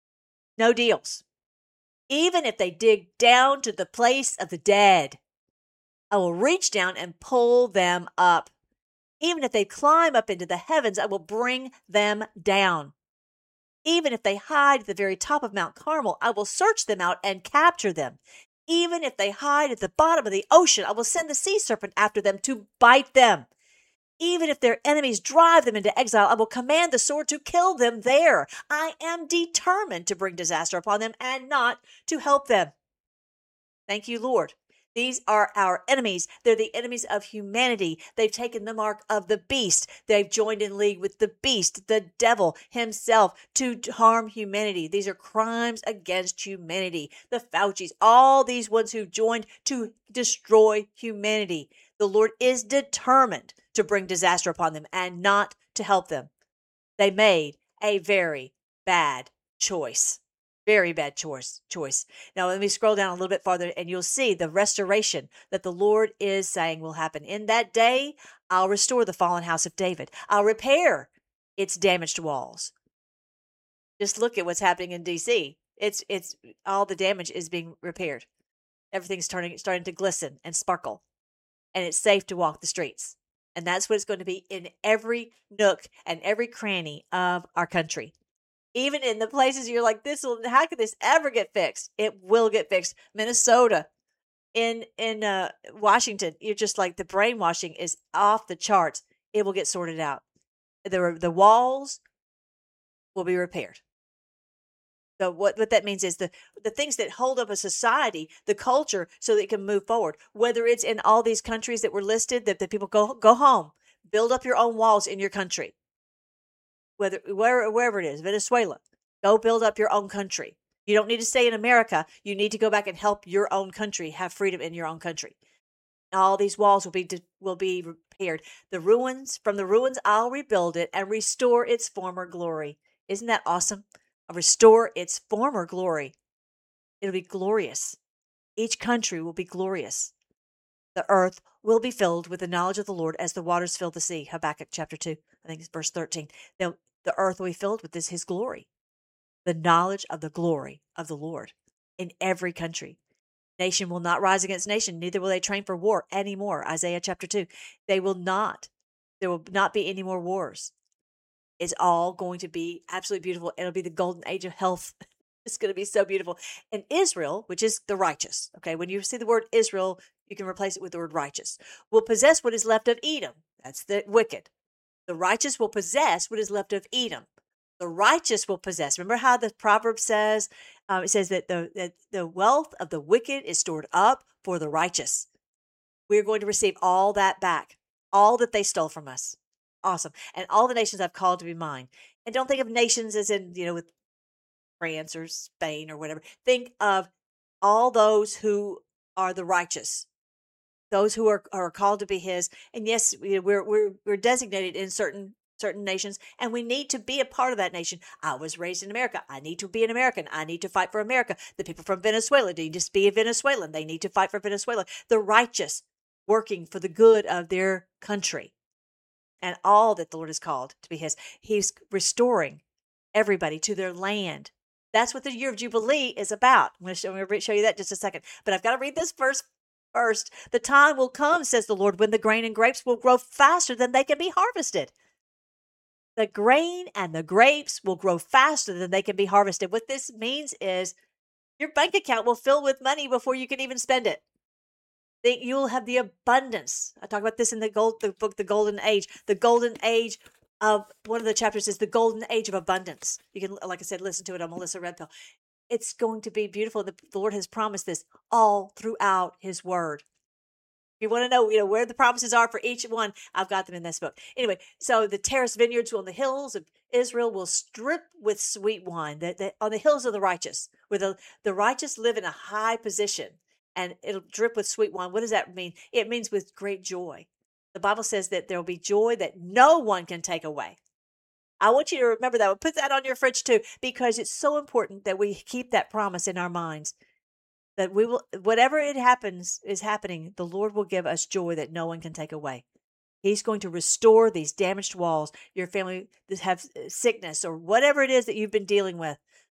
No deals. Even if they dig down to the place of the dead, I will reach down and pull them up. Even if they climb up into the heavens, I will bring them down. Even if they hide at the very top of Mount Carmel, I will search them out and capture them. Even if they hide at the bottom of the ocean, I will send the sea serpent after them to bite them. Even if their enemies drive them into exile, I will command the sword to kill them there. I am determined to bring disaster upon them and not to help them. Thank you, Lord. These are our enemies. They're the enemies of humanity. They've taken the mark of the beast. They've joined in league with the beast, the devil himself, to harm humanity. These are crimes against humanity. The Faucis, all these ones who joined to destroy humanity. The Lord is determined to bring disaster upon them and not to help them. They made a very bad choice. Very bad choice. Now, let me scroll down a little bit farther and you'll see the restoration that the Lord is saying will happen. In that day, I'll restore the fallen house of David. I'll repair its damaged walls. Just look at what's happening in D.C. It's all the damage is being repaired. Everything's starting to glisten and sparkle. And it's safe to walk the streets. And that's what it's going to be in every nook and every cranny of our country. Even in the places you're like, how could this ever get fixed? It will get fixed. Minnesota, in Washington, you're just like, the brainwashing is off the charts. It will get sorted out. The walls will be repaired. So what that means is the things that hold up a society, the culture, so that it can move forward. Whether it's in all these countries that were listed, that the people go home, build up your own walls in your country. Wherever it is, Venezuela, go build up your own country. You don't need to stay in America. You need to go back and help your own country have freedom in your own country. All these walls will be repaired. From the ruins, I'll rebuild it and restore its former glory. Isn't that awesome? I'll restore its former glory. It'll be glorious. Each country will be glorious. The earth will be filled with the knowledge of the Lord as the waters fill the sea. Habakkuk chapter 2, I think it's verse 13. Now, the earth will be filled with his glory. The knowledge of the glory of the Lord in every country. Nation will not rise against nation, neither will they train for war anymore. Isaiah chapter 2. There will not be any more wars. It's all going to be absolutely beautiful. It'll be the golden age of health. It's going to be so beautiful. And Israel, which is the righteous, okay, when you see the word Israel, you can replace it with the word righteous, will possess what is left of Edom. That's the wicked. The righteous will possess what is left of Edom. The righteous will possess. Remember how the proverb says, it says that the wealth of the wicked is stored up for the righteous. We're going to receive all that back, all that they stole from us. Awesome. And all the nations I've called to be mine. And don't think of nations as in, with France or Spain or whatever. Think of all those who are the righteous, those who are called to be his. And yes, we're designated in certain nations, and we need to be a part of that nation. I was raised in America. I need to be an American. I need to fight for America. The people from Venezuela need to be a Venezuelan. They need to fight for Venezuela. The righteous working for the good of their country and all that the Lord has called to be his. He's restoring everybody to their land. That's what the year of Jubilee is about. I'm going to show you that in just a second. But I've got to read this verse first. The time will come, says the Lord, when the grain and grapes will grow faster than they can be harvested. The grain and the grapes will grow faster than they can be harvested. What this means is your bank account will fill with money before you can even spend it. You'll have the abundance. I talk about this in the book, The Golden Age. The golden age of one of the chapters is the golden age of abundance. You can, like I said, listen to it on Melissa Red Pill. It's going to be beautiful. The Lord has promised this all throughout his word. If you want to know, where the promises are for each one, I've got them in this book. Anyway, so the terraced vineyards on the hills of Israel will strip with sweet wine. On the hills of the righteous, where the righteous live in a high position, and it'll drip with sweet wine. What does that mean? It means with great joy. The Bible says that there will be joy that no one can take away. I want you to remember that. Put that on your fridge too, because it's so important that we keep that promise in our minds. That we will, whatever is happening, the Lord will give us joy that no one can take away. He's going to restore these damaged walls. Your family that have sickness or whatever it is that you've been dealing with,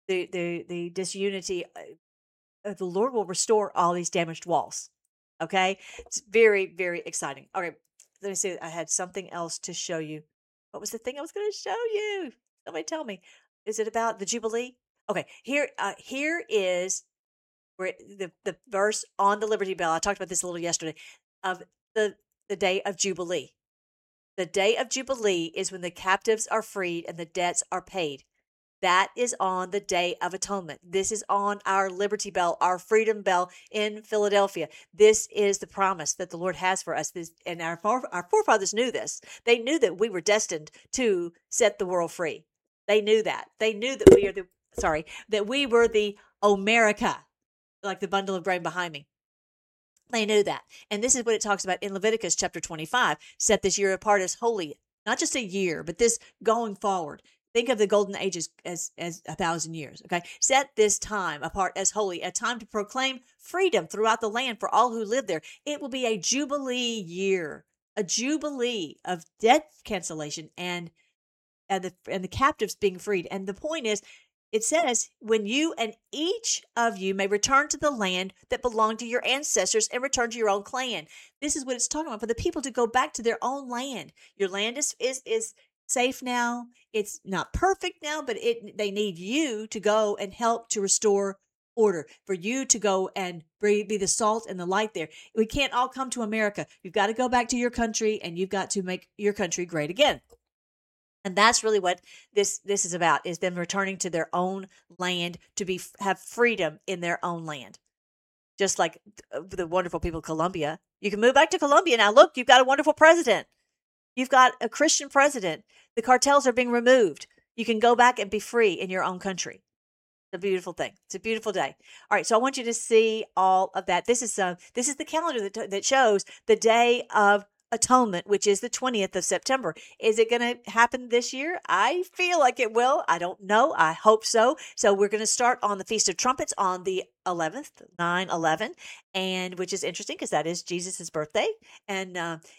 the disunity. The Lord will restore all these damaged walls. Okay, it's very, very exciting. Okay, let me see. I had something else to show you. What was the thing I was going to show you? Somebody tell me. Is it about the Jubilee? Okay, here is where the verse on the Liberty Bell. I talked about this a little yesterday, of the day of Jubilee. The day of Jubilee is when the captives are freed and the debts are paid. That is on the Day of Atonement. This is on our Liberty Bell, our Freedom Bell in Philadelphia. This is the promise that the Lord has for us. And our forefathers knew this. They knew that we were destined to set the world free. They knew that. They knew that we were the Omerica, like the bundle of grain behind me. They knew that. And this is what it talks about in Leviticus chapter 25. Set this year apart as holy, not just a year, but this going forward. Think of the golden ages as 1,000 years, okay? Set this time apart as holy, a time to proclaim freedom throughout the land for all who live there. It will be a jubilee year, a jubilee of debt cancellation and the captives being freed. And the point is, it says, when you and each of you may return to the land that belonged to your ancestors and return to your own clan. This is what it's talking about, for the people to go back to their own land. Your land is safe now. It's not perfect now, but they need you to go and help to restore order, for you to go and be the salt and the light there. We can't all come to America. You've got to go back to your country, and you've got to make your country great again. And that's really what this is about, is them returning to their own land to have freedom in their own land. Just like the wonderful people of Colombia. You can move back to Colombia now. Look, you've got a wonderful president. You've got a Christian president. The cartels are being removed. You can go back and be free in your own country. It's a beautiful thing. It's a beautiful day. All right, so I want you to see all of that. This is the calendar that shows the Day of Atonement, which is the 20th of September. Is it going to happen this year? I feel like it will. I don't know. I hope so. So we're going to start on the Feast of Trumpets on the 11th, 9/11, and which is interesting because that is Jesus' birthday. And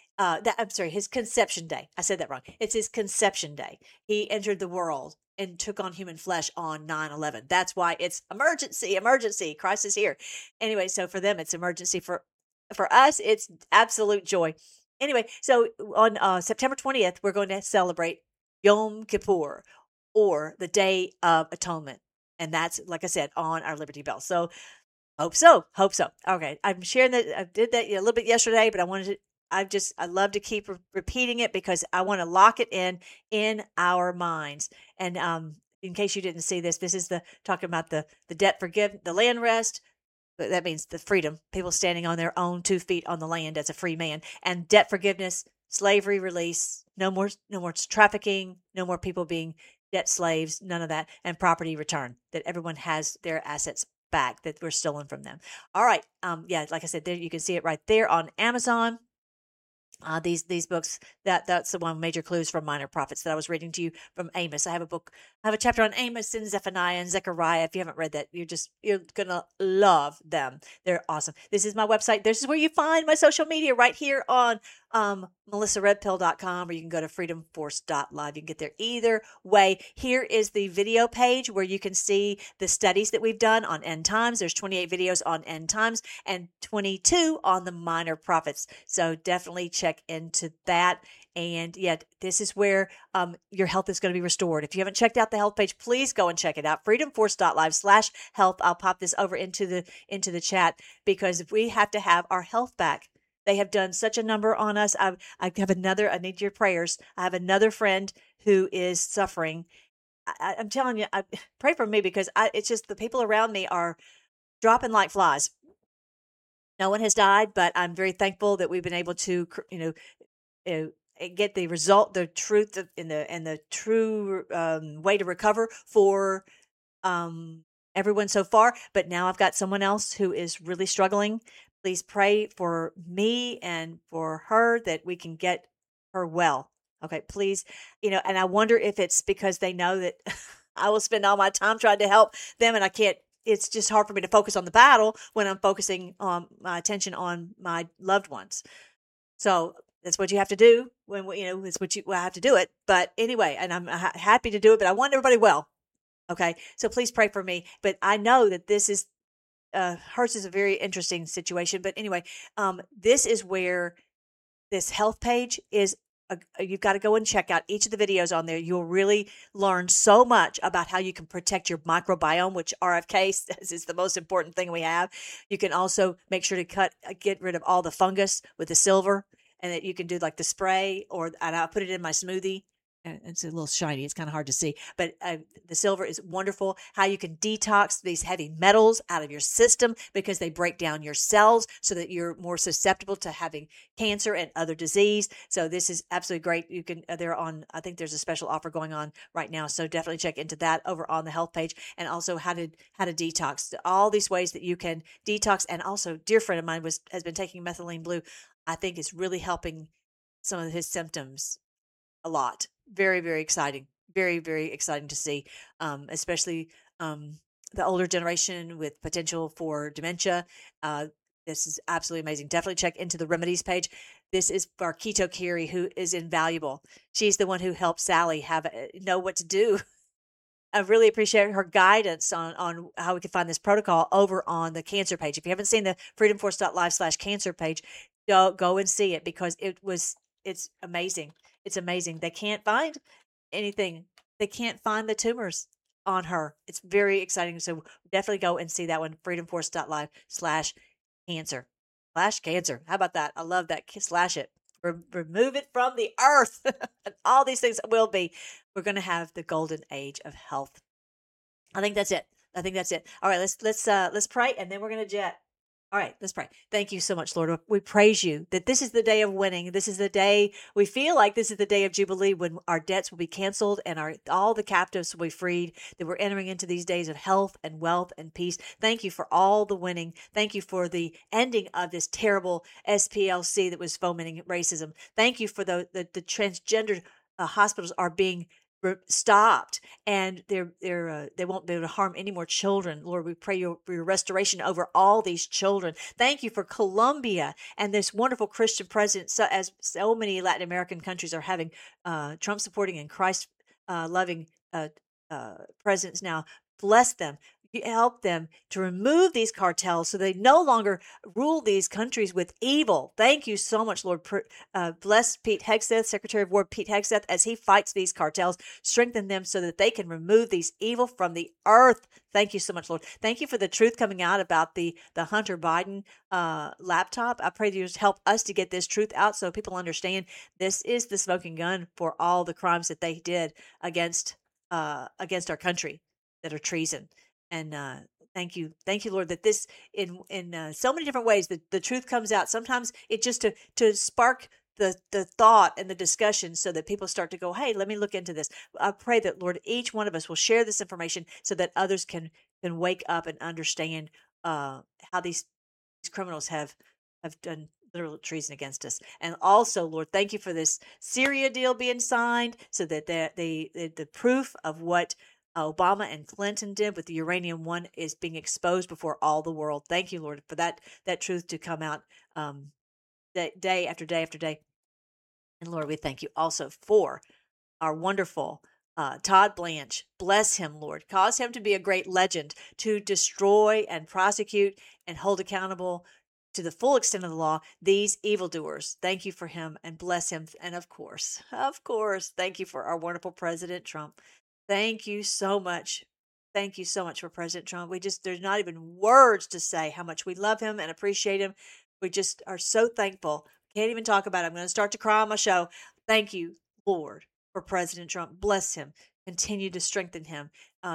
his conception day. I said that wrong. It's his conception day. He entered the world and took on human flesh on 9/11. That's why it's emergency. Christ is here. Anyway, so for them, it's emergency. For us, it's absolute joy. Anyway, so on September 20th, we're going to celebrate Yom Kippur, or the Day of Atonement. And that's, like I said, on our Liberty Bell. So hope so. Okay, I'm sharing that. I did that a little bit yesterday, but I wanted I love to keep repeating it because I want to lock it in our minds. And in case you didn't see this, this is talking about the debt forgive, the land rest. That means the freedom, people standing on their own 2 feet on the land as a free man, and debt forgiveness, slavery release, no more trafficking, no more people being debt slaves, none of that, and property return, that everyone has their assets back that were stolen from them. All right. Yeah, like I said, there you can see it right there on Amazon. These books, that's the one, Major Clues from Minor Prophets, that I was reading to you from Amos. I have a chapter on Amos and Zephaniah and Zechariah. If you haven't read that, you're gonna love them. They're awesome. This is my website. This is where you find my social media, right here on melissaredpill.com, or you can go to freedomforce.live. You can get there either way. Here is the video page where you can see the studies that we've done on end times. There's 28 videos on end times and 22 on the minor prophets. So definitely check into that. And yet, this is where your health is going to be restored. If you haven't checked out the health page, please go and check it out. freedomforce.live/health. I'll pop this over into the chat, because if we have to have our health back, they have done such a number on us. I need your prayers. I have another friend who is suffering. I'm telling you, pray for me, because it's just the people around me are dropping like flies. No one has died, but I'm very thankful that we've been able to, get the result, the truth, and the true way to recover for everyone so far. But now I've got someone else who is really struggling. Please pray for me and for her that we can get her well. Okay, please. And I wonder if it's because they know that I will spend all my time trying to help them, and I can't. It's just hard for me to focus on the battle when I'm focusing on my attention on my loved ones. So that's what you have to do it's what I have to do it. But anyway, and I'm happy to do it, but I want everybody well. Okay. So please pray for me. But I know that this is, hers is a very interesting situation. But anyway, this is where this health page is. You've got to go and check out each of the videos on there. You'll really learn so much about how you can protect your microbiome, which RFK says is the most important thing we have. You can also make sure to get rid of all the fungus with the silver, and that you can do like the spray, and I'll put it in my smoothie. It's a little shiny. It's kind of hard to see, but the silver is wonderful. How you can detox these heavy metals out of your system, because they break down your cells so that you're more susceptible to having cancer and other disease. So this is absolutely great. You can, I think there's a special offer going on right now. So definitely check into that over on the health page, and also how to detox, all these ways that you can detox. And also, dear friend of mine has been taking methylene blue. I think it's really helping some of his symptoms a lot. Very, very exciting. Very, very exciting to see, especially the older generation with potential for dementia. This is absolutely amazing. Definitely check into the remedies page. This is Barquito Kiri, who is invaluable. She's the one who helped Sally know what to do. I really appreciate her guidance on how we can find this protocol over on the cancer page. If you haven't seen the freedomforce.live/cancer page, go and see it, because it's amazing. It's amazing. They can't find anything. They can't find the tumors on her. It's very exciting. So definitely go and see that one, freedomforce.live/cancer. /cancer. How about that? I love that. Slash it. Remove it from the earth. And all these things will be. We're going to have the golden age of health. I think that's it. All right, let's pray, and then we're going to jet. All right, let's pray. Thank you so much, Lord. We praise you that this is the day of winning. This is the day, we feel like this is the day of Jubilee, when our debts will be canceled and all the captives will be freed, that we're entering into these days of health and wealth and peace. Thank you for all the winning. Thank you for the ending of this terrible SPLC that was fomenting racism. Thank you for the transgender hospitals are being stopped, and they won't be able to harm any more children. Lord, we pray for your restoration over all these children. Thank you for Colombia and this wonderful Christian president. So, as so many Latin American countries are having Trump supporting and Christ loving presidents now, bless them. You help them to remove these cartels so they no longer rule these countries with evil. Thank you so much, Lord. Bless Pete Hegseth, Secretary of War Pete Hegseth, as he fights these cartels. Strengthen them so that they can remove these evil from the earth. Thank you so much, Lord. Thank you for the truth coming out about the Hunter Biden laptop. I pray that you just help us to get this truth out so people understand this is the smoking gun for all the crimes that they did against our country that are treason. And thank you, Lord, that this in so many different ways that the truth comes out. Sometimes it just to spark the thought and the discussion so that people start to go, hey, let me look into this. I pray that, Lord, each one of us will share this information so that others can wake up and understand how these criminals have done literal treason against us. And also, Lord, thank you for this Syria deal being signed so that the proof of what Obama and Clinton did with the Uranium One is being exposed before all the world. Thank you, Lord, for that truth to come out day after day after day. And Lord, we thank you also for our wonderful Todd Blanche. Bless him, Lord. Cause him to be a great legend to destroy and prosecute and hold accountable to the full extent of the law these evildoers. Thank you for him and bless him. And of course, thank you for our wonderful President Trump. Thank you so much. Thank you so much for President Trump. There's not even words to say how much we love him and appreciate him. We just are so thankful. Can't even talk about it. I'm going to start to cry on my show. Thank you, Lord, for President Trump. Bless him. Continue to strengthen him.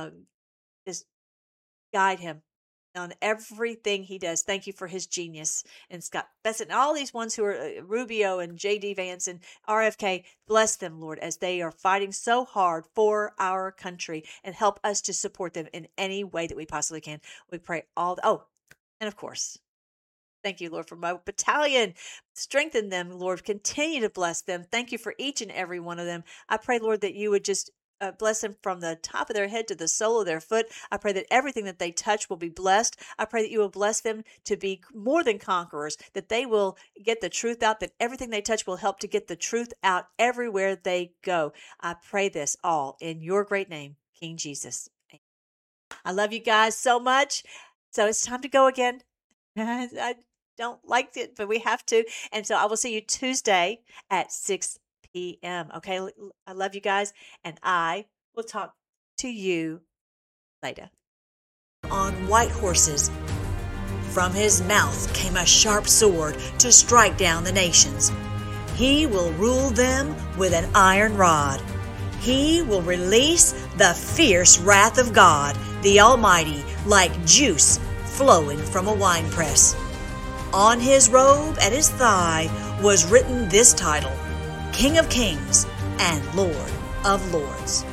Just guide him on everything he does. Thank you for his genius. And Scott Bessent and all these ones who are Rubio and J.D. Vance and RFK. Bless them, Lord, as they are fighting so hard for our country, and help us to support them in any way that we possibly can. We pray and of course, thank you, Lord, for my battalion. Strengthen them, Lord. Continue to bless them. Thank you for each and every one of them. I pray, Lord, that you would just bless them from the top of their head to the sole of their foot. I pray that everything that they touch will be blessed. I pray that you will bless them to be more than conquerors, that they will get the truth out, that everything they touch will help to get the truth out everywhere they go. I pray this all in your great name, King Jesus. I love you guys so much. So it's time to go again. I don't like it, but we have to. And so I will see you Tuesday at 6 p.m. Okay, I love you guys, and I will talk to you later. On white horses. From his mouth came a sharp sword to strike down the nations. He will rule them with an iron rod. He will release the fierce wrath of God, the Almighty, like juice flowing from a winepress. On his robe at his thigh was written this title: King of Kings and Lord of Lords.